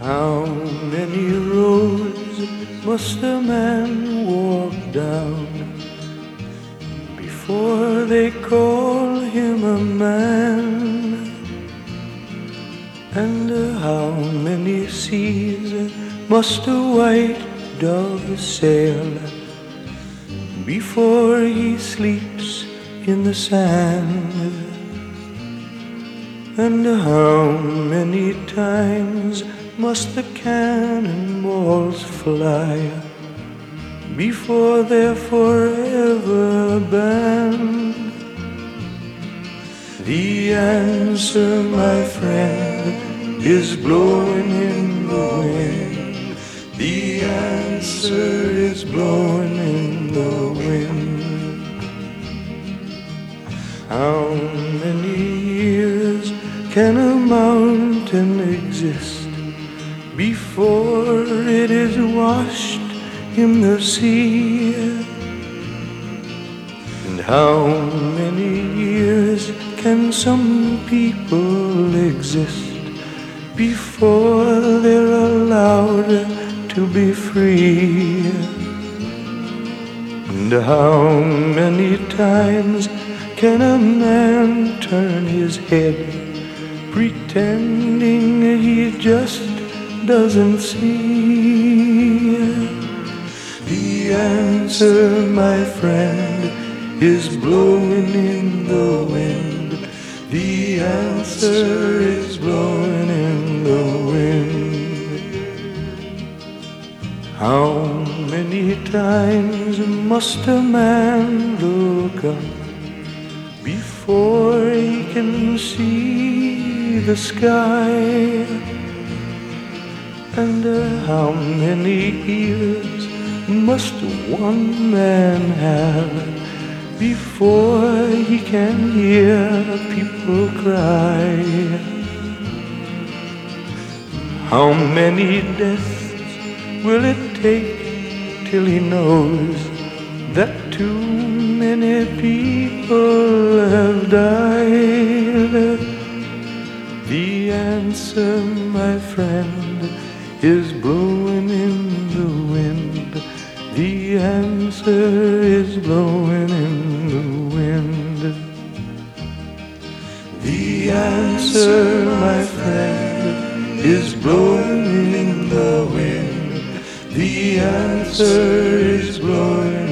How many roads must a man walk down before they call him a man? And how many seas must a white dove sail before he sleeps in the sand? And how many times must the cannonballs fly before they're forever banned? The answer, my friend, is blowing in the wind. The answer is blowing in the wind. How many years can a mountain exist before it is washed in the sea? And how many years can some people exist before they're allowed to be free? And how many times can a man turn his head pretending he just doesn't see? The answer, my friend, is blowing in the wind. The answer is blowing in the wind. How many times must a man look up before he can see the sky? And how many ears must one man have before he can hear people cry? How many deaths will it take till he knows that too many people have died? The answer, my friend, is blowing in the wind. The answer is blowing in the wind. The answer, my friend, is blowing in the wind. The answer is blowing